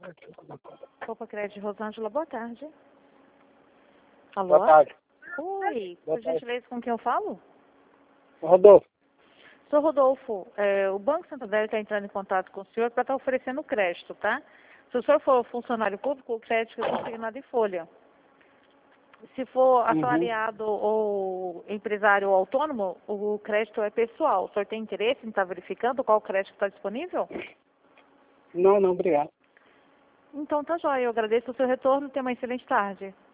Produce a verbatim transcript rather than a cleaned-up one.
Opa, Crédito Rosângela, boa tarde. Alô? Boa tarde. Oi, Boa por tarde. gentileza, com quem eu falo? Rodolfo, Sou Rodolfo, é, o Banco Santander está entrando em contato com o senhor para estar oferecendo crédito, tá? Se o senhor for funcionário público, o crédito é consignado em folha. Se for Uhum. assalariado ou empresário ou autônomo, o crédito é pessoal. O senhor tem interesse em estar verificando qual crédito está disponível? não, não, obrigado. Então tá jóia, eu agradeço o seu retorno e tenha uma excelente tarde.